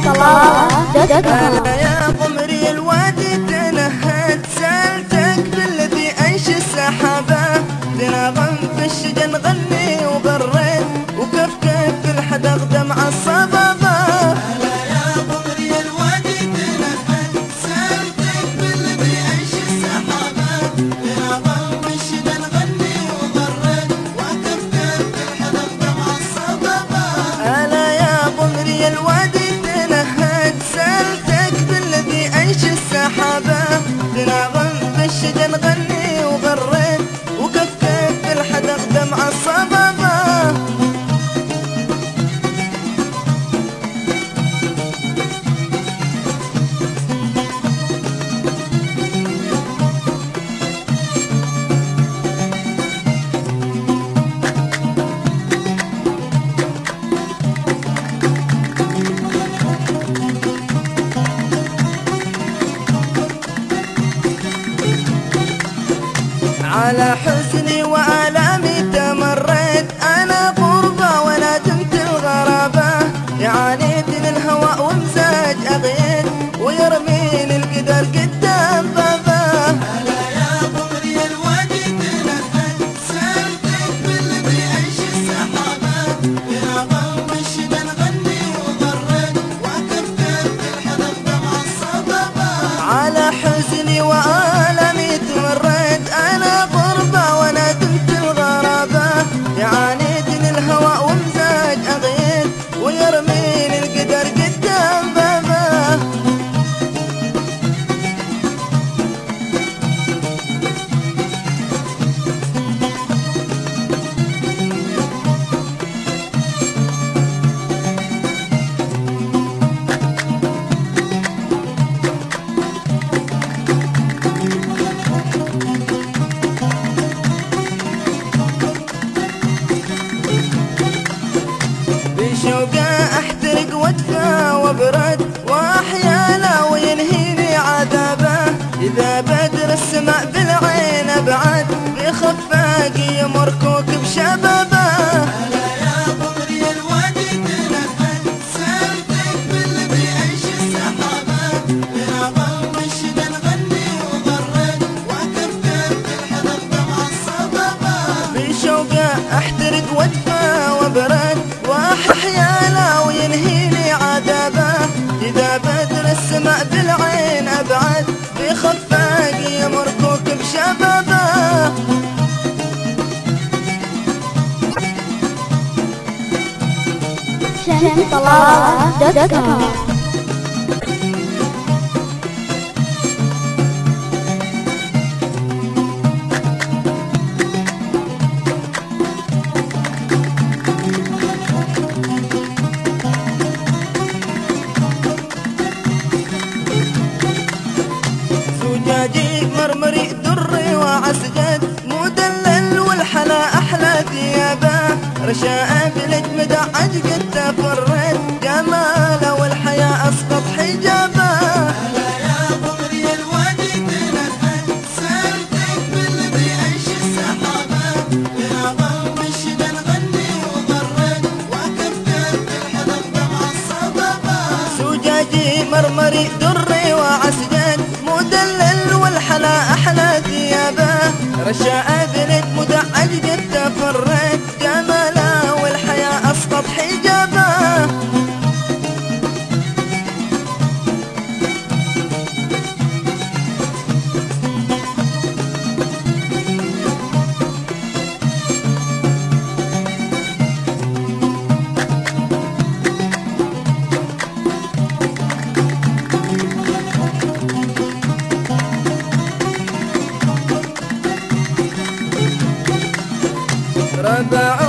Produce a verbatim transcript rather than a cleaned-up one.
أنا يا قمري الوادي تنهد سالتك بالذي أنشي السحابة تنغم في الشجن نغني وغريت وكف كف الحدق دمع الصبابة. أنا يا قمري الوادي تنهد سالتك بالذي أنشي السحابة تنغم في الشجن نغني وغريت وكف كف الحدق دمع الصبابة. أنا يا قمري الوادي سألتك بالذي أنشي السحابة تناغم بالشجن نغني وغريت وكف كف الحدق دمع الصبابة. على حزني وآلامي تمريت أنا غربة وندمت الغرابة يعانيتني الهوى ومزاج أغيت ويرميني القدر قدام بابا. أنا يا قمري الوادي تنهد سالتك بالذي أنشي السحابة تنغم بالشجن نغني وغريت وكف كف الحدق دمع الصبابة. على حزني وآلامي تمريت أنا يعانيتني الهوى ومزاج أغيث ويرميني القدر قدام بابا. شوقه احترق وادفى وابرد واحيا له وينهيني عذابه اذا بدر السماء بالعين ابعد بخفاقي يمر كوكب شبابه. أنا يا قمري الوادي تنهد سالتك بالذي أنشي السحابه تنغم بالشجن نغني وغريت وكف كف الحدق دمع الصبابه. بشوقه احترق وادفى وابرد واحيا له وينهيني عذابه اذا بدر السماء بالعين ابعد بخفاقي يمر كوكب شبابه. شهد طلال دوت كوم. زجاجي مرمري دري وعسجد مدلل والحلا أحلى ثيابه رشاء بالجمد عجقد تفرد جماله والحياة أسقط حجابه. أنا يا قمري الوادي تنهد سالتك بالذي أنشي السحابة تنغم بالشجن نغني وغريت وكف كف الحدق دمع الصبابة. زجاجي مرمري دري وعسجد مدلل والحلا أحلى ثيابه رشاء بنت مدعج قد تفرد جماله والحياة أسقط حجابه. ربع